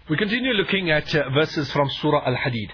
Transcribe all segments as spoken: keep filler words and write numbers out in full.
We continue looking at uh, verses from Surah Al-Hadid.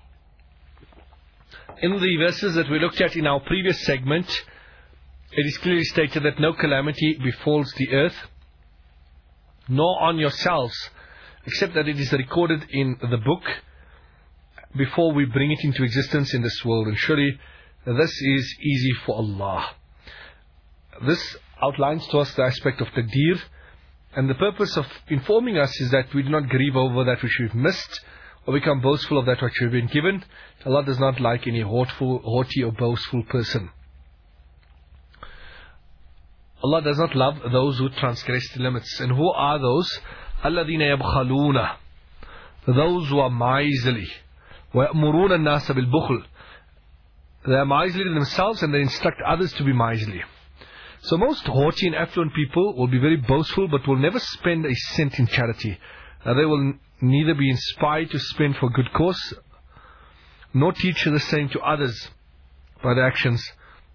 In the verses that we looked at in our previous segment, it is clearly stated that no calamity befalls the earth, nor on yourselves, except that it is recorded in the book before we bring it into existence in this world. And surely this is easy for Allah. This outlines to us the aspect of taqdeer. And the purpose of informing us is that we do not grieve over that which we've missed, or become boastful of that which we've been given. Allah does not like any haughty, haughty or boastful person. Allah does not love those who transgress the limits. And who are those? الَّذِينَ يَبْخَلُونَ, those who are miserly. وَيَأْمُرُونَ النَّاسَ بِالْبُخْلِ, they are miserly themselves and they instruct others to be miserly. So most haughty and affluent people will be very boastful, but will never spend a cent in charity. Uh, they will neither be inspired to spend for good cause, nor teach the same to others by their actions.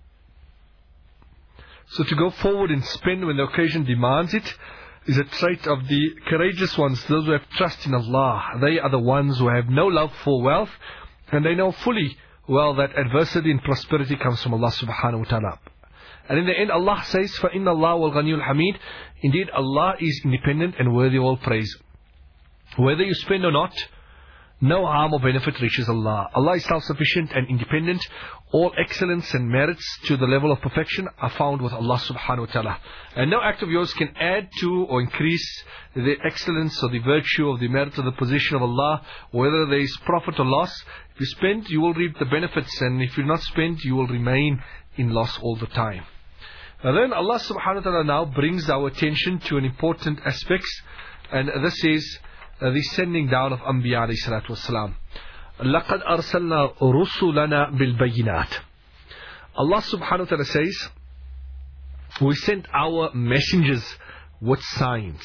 So to go forward and spend when the occasion demands it is a trait of the courageous ones, those who have trust in Allah. They are the ones who have no love for wealth, and they know fully well that adversity and prosperity comes from Allah subhanahu wa ta'ala. And in the end, Allah says, فَإِنَّ اللَّهَ وَالْغَنِيُّ الْحَمِيدُ, indeed Allah is independent and worthy of all praise. Whether you spend or not, no harm or benefit reaches Allah. Allah is self-sufficient and independent. All excellence and merits to the level of perfection are found with Allah subhanahu wa ta'ala. And no act of yours can add to or increase the excellence or the virtue of the merit of the position of Allah, whether there is profit or loss. If you spend, you will reap the benefits, and if you do not spend, you will remain in loss all the time. And then Allah subhanahu wa ta'ala now brings our attention to an important aspect, and this is uh, the sending down of Anbiya alayhi salatu wasalam. لَقَدْ أَرْسَلْنَا رُسُلَنَا بِالْبَيِّنَاتِ. Allah subhanahu wa ta'ala says, we sent our messengers with signs.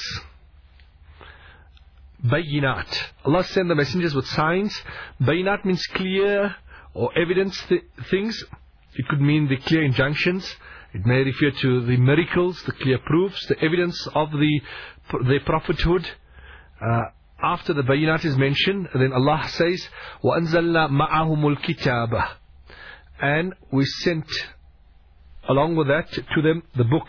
Bayinat. Allah sent the messengers with signs. Bayinat means clear or evidence th- things. It could mean the clear injunctions. It may refer to the miracles, the clear proofs, the evidence of the their prophethood. Uh, after the bayinat is mentioned, then Allah says, وَأَنزَلْنَا مَعَهُمُ الْكِتَابَ, and we sent along with that to them the book,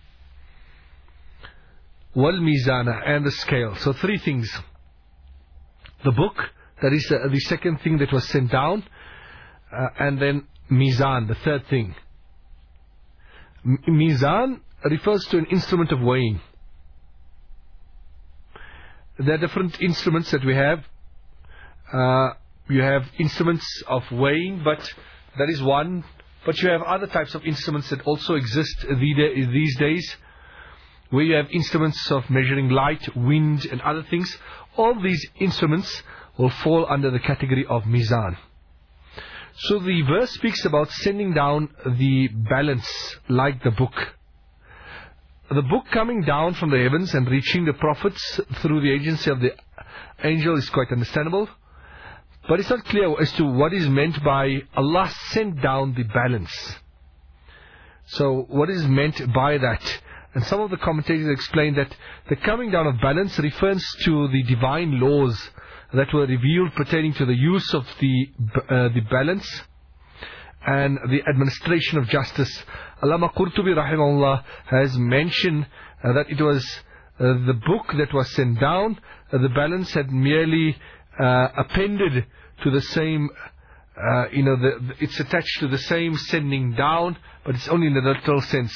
وَالْمِيزَانَ, and the scale. So three things. The book, that is the, the second thing that was sent down, uh, and then Mizan, the third thing. M- Mizan refers to an instrument of weighing. There are different instruments that we have. Uh, you have instruments of weighing, but that is one. But you have other types of instruments that also exist these days, where you have instruments of measuring light, wind, and other things. All these instruments will fall under the category of Mizan. So the verse speaks about sending down the balance like the book. The book coming down from the heavens and reaching the prophets through the agency of the angel is quite understandable. But it's not clear as to what is meant by Allah sent down the balance. So what is meant by that? And some of the commentators explain that the coming down of balance refers to the divine laws that were revealed pertaining to the use of the uh, the balance and the administration of justice. Allama Qurtubi rahimahullah has mentioned uh, that it was uh, the book that was sent down, uh, the balance had merely uh, appended to the same, uh, you know, the, the, it's attached to the same sending down, but it's only in the literal sense.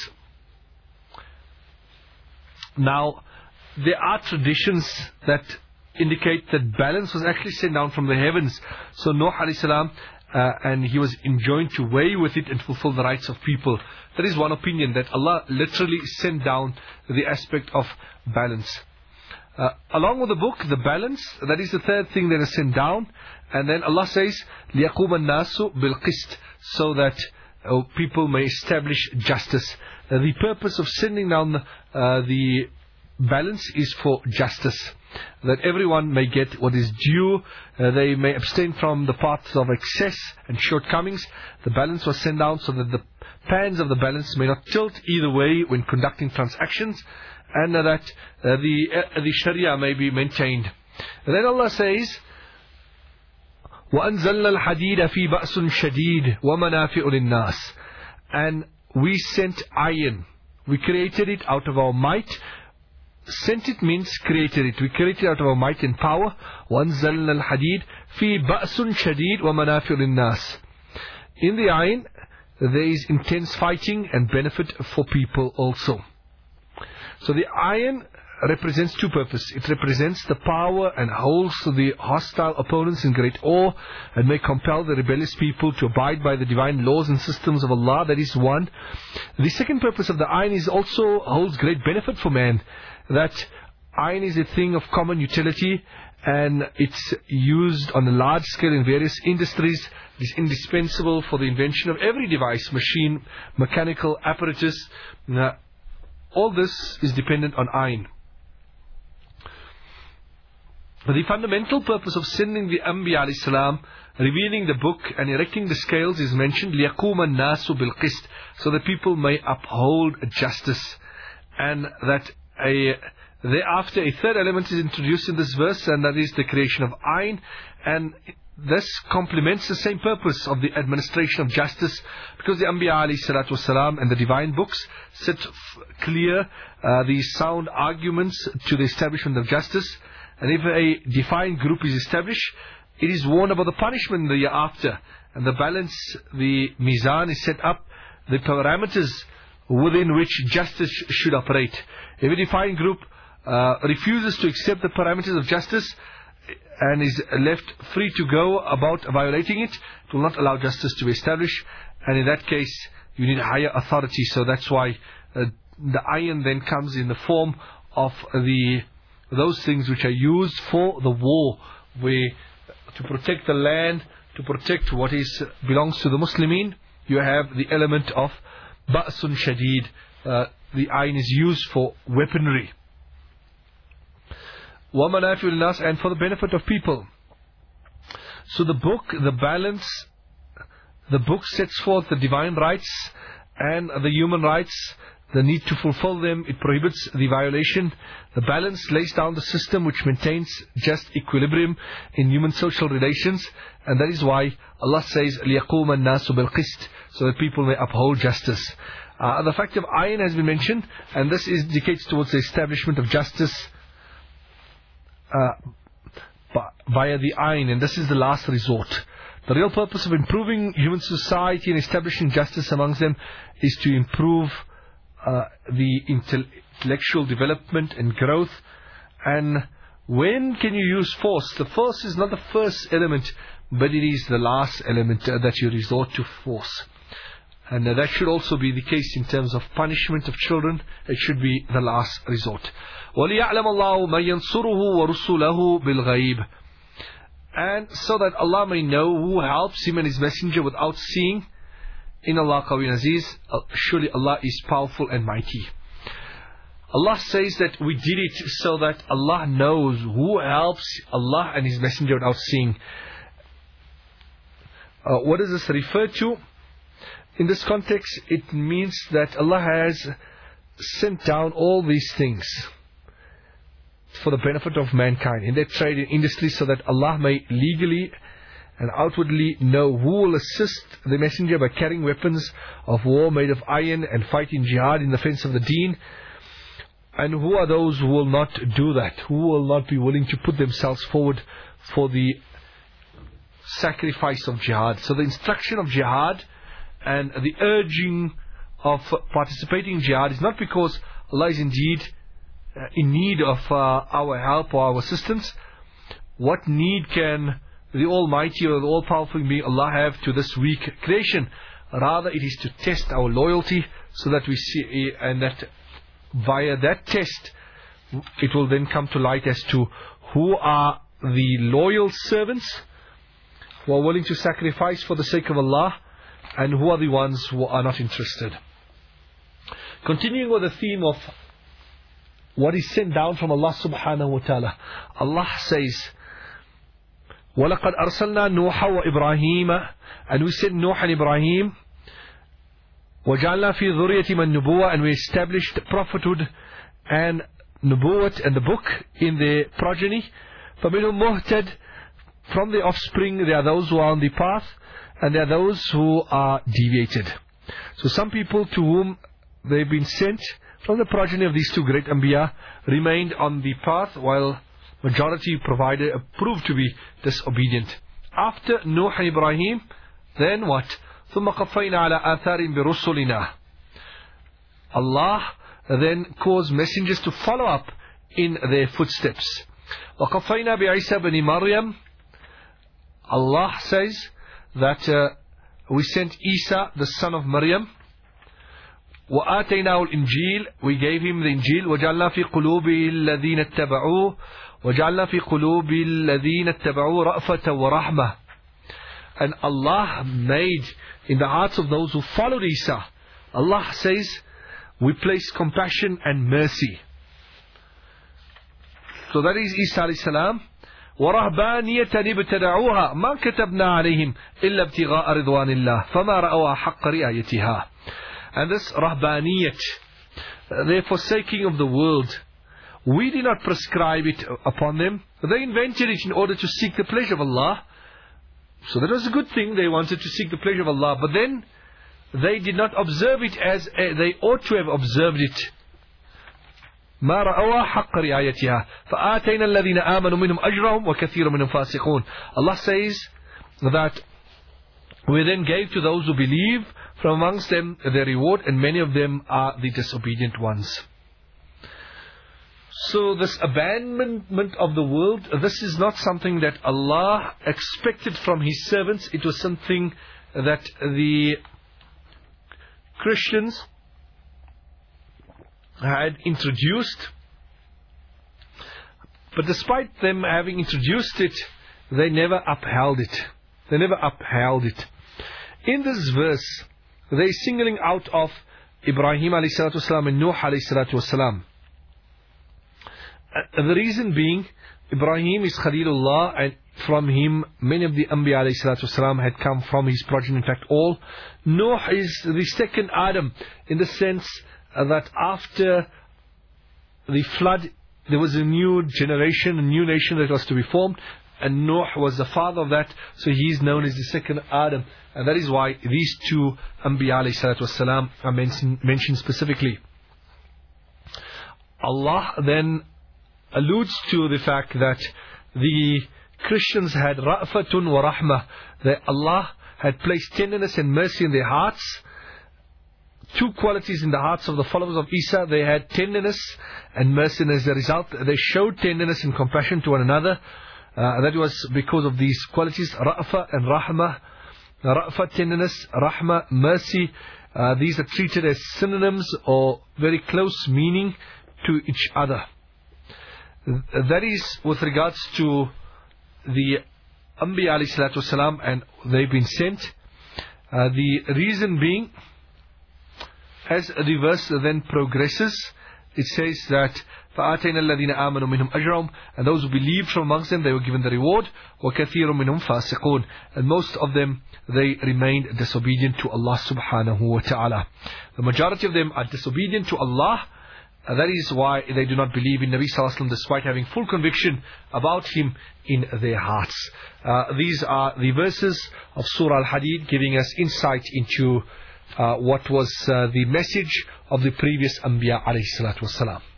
Now, there are traditions that indicate that balance was actually sent down from the heavens. So Nuh alayhi salam, uh, and he was enjoined to weigh with it and fulfill the rights of people. That is one opinion, that Allah literally sent down the aspect of balance. Uh, along with the book, the balance, that is the third thing that is sent down. And then Allah says, لِيَقُومَ النَّاسُ بِالْقِسْطِ, so that uh, people may establish justice. Uh, the purpose of sending down uh, the balance is for justice, that everyone may get what is due, uh, they may abstain from the paths of excess and shortcomings. The balance was sent down so that the pans of the balance may not tilt either way when conducting transactions, and uh, that uh, the uh, the Sharia may be maintained. Then Allah says, وَأَنزَلْنَا الْحَدِيدَ فِي بَأْسٌ شَدِيدٌ وَمَنَافِعُ لِلنَّاسِ. And we sent iron. We created it out of our might. Sent it means created it. We created it out of our might and power. وَأَنزَلْنَا الْحَدِيدَ فِي بَأْسٌ شَدِيدٌ وَمَنَافِعُ لِلنَّاسِ. In the iron, there is intense fighting and benefit for people also. So the iron represents two purposes. It represents the power and holds the hostile opponents in great awe and may compel the rebellious people to abide by the divine laws and systems of Allah. That is one. The second purpose of the iron is also holds great benefit for man. That iron is a thing of common utility and it's used on a large scale in various industries. It is indispensable for the invention of every device, machine, mechanical apparatus. Now, all this is dependent on iron. The fundamental purpose of sending the Anbiya alayhi salam, revealing the book and erecting the scales is mentioned, لِيَقُومَ النَّاسُ بِالْقِسْطِ, so that people may uphold justice. And that a, thereafter a third element is introduced in this verse, and that is the creation of iron. And this complements the same purpose of the administration of justice, because the Anbiya alayhi salatu wasalam and the divine books set clear uh, the sound arguments to the establishment of justice. And if a defined group is established, it is warned about the punishment in the year after. And the balance, the mizan is set up, the parameters within which justice should operate. If a defined group uh, refuses to accept the parameters of justice and is left free to go about violating it, it will not allow justice to be established. And in that case, you need higher authority. So that's why uh, the iron then comes in the form of the those things which are used for the war, where to protect the land, to protect what is belongs to the Muslimin, you have the element of ba'sun shadid. Uh, the iron is used for weaponry. Wa manafi'ul nas, and for the benefit of people. So the book, the balance, the book sets forth the divine rights and the human rights, the need to fulfill them. It prohibits the violation. The balance lays down the system which maintains just equilibrium in human social relations. And that is why Allah says, لِيَقُومَ النَّاسُ بِالْقِسْطِ, so that people may uphold justice. Uh, the fact of iron has been mentioned, and this is indicates towards the establishment of justice uh, via the iron, and this is the last resort. The real purpose of improving human society and establishing justice amongst them is to improve Uh, the intellectual development and growth. And when can you use force? The force is not the first element, but it is the last element uh, that you resort to force. And uh, that should also be the case in terms of punishment of children. It should be the last resort. وَلِيَعْلَمَ اللَّهُ مَنْ يَنْصُرُهُ وَرُسُلَهُ بِالْغَيْبِ, and so that Allah may know who helps Him and His Messenger without seeing. In Allah Qawi Aziz, surely Allah is powerful and mighty. Allah says that we did it so that Allah knows who helps Allah and His Messenger without seeing. Uh, what does this refer to? In this context, it means that Allah has sent down all these things for the benefit of mankind in their trade and industry, so that Allah may legally and outwardly know who will assist the messenger by carrying weapons of war made of iron and fight in jihad in defense of the deen, and who are those who will not do that, who will not be willing to put themselves forward for the sacrifice of jihad. So the instruction of jihad and the urging of participating in jihad is not because Allah is indeed in need of uh, our help or our assistance. What need can the Almighty or the All-Powerful being Allah have to this weak creation? Rather, it is to test our loyalty, so that we see, and that via that test, it will then come to light as to who are the loyal servants who are willing to sacrifice for the sake of Allah, and who are the ones who are not interested. Continuing with the theme of what is sent down from Allah subhanahu wa ta'ala, Allah says, وَلَقَدْ أَرْسَلْنَا نُوحًا وَإِبْرَاهِيمَ, and we sent Nuh and Ibrahim, وَجَعَلْنَا فِي ذُرِّيَّتِهِمَا النُّبُوَّةَ, and we established prophethood and nubuwwat and the book in their progeny. فَمِنْهُمْ مُهْتَدٍ. From the offspring, there are those who are on the path, and there are those who are deviated. So some people to whom they've been sent from the progeny of these two great Anbiya remained on the path, while majority provided proved to be disobedient. After Nuh and Ibrahim, then what? ثُمَّ قَفَّيْنَا عَلَىٰ آثَارٍ بِرُسُلِنَا. Allah then caused messengers to follow up in their footsteps. وَقَفَّيْنَا بِعِيسَى بْنِ مَرْيَمَ. Allah says that uh, we sent Isa, the son of Maryam. وَآتَيْنَاهُ الْإِنْجِيلَ. We gave him the Injil. وَجَعَلْنَا فِي قُلُوبِ الَّذِينَ اتَّبَعُوهُ وَجَعَلْنَا فِي قُلُوبِ الَّذِينَ اتَّبَعُوهُ رَأْفَةً وَرَحْمَةً. And Allah made in the hearts of those who followed Isa, Allah says, we place compassion and mercy. So that is Isa alayhi salam. وَرَهْبَانِيَةً ابْتَدَعُوهَا مَا كَتَبْنَا عَلَيْهِمْ إِلَّا ابْتِغَاءَ رِضْوَانِ اللَّهِ فَمَا رَأَوْهَا حَقَّ رِعَايَتِهَا. And this rahbaniyat, their forsaking of the world, we did not prescribe it upon them. They invented it in order to seek the pleasure of Allah. So that was a good thing. They wanted to seek the pleasure of Allah. But then they did not observe it as they ought to have observed it. ما رأوها حق رعايتها فآتينا الذين آمنوا منهم أجرهم وكثير منهم فاسقون. Allah says that we then gave to those who believe from amongst them their reward, and many of them are the disobedient ones. So this abandonment of the world, this is not something that Allah expected from His servants. It was something that the Christians had introduced. But despite them having introduced it, they never upheld it. They never upheld it. In this verse, they singling out of Ibrahim alayhi salatu wasalam and Nuh alayhi salatu wasalam. The reason being, Ibrahim is Khalilullah, and from him many of the Anbiya alayhi salatu wasalam had come from his progeny. In fact, all. Nuh is the second Adam, in the sense that after the flood there was a new generation, a new nation that was to be formed, and Nuh was the father of that, so he is known as the second Adam. And that is why these two Anbiya alayhi salatu wasalam are mentioned, mentioned specifically. Allah then alludes to the fact that the Christians had ra'fatun wa rahmah, that Allah had placed tenderness and mercy in their hearts. Two qualities in the hearts of the followers of Isa: they had tenderness and mercy, and as a result they showed tenderness and compassion to one another. Uh, that was because of these qualities, ra'fa and rahmah. Ra'fa, tenderness; rahmah, mercy. Uh, these are treated as synonyms or very close meaning to each other. That is with regards to the Anbiya alayhi salatu wasalam, and they've been sent. Uh, the reason being, as the verse then progresses, it says that فَآتَيْنَا الَّذِينَ آمَنُوا مِنْهُمْ أَجْرَهُمْ, and those who believed from amongst them, they were given the reward. وَكَثِيرٌ مِنْهُمْ فَاسِقُونَ, and most of them, they remained disobedient to Allah subhanahu wa ta'ala. The majority of them are disobedient to Allah. Uh, that is why they do not believe in Nabi Sallallahu Alaihi Wasallam, despite having full conviction about him in their hearts. Uh, these are the verses of Surah Al-Hadid, giving us insight into uh, what was uh, the message of the previous Anbiya alayhi salatu wasalam.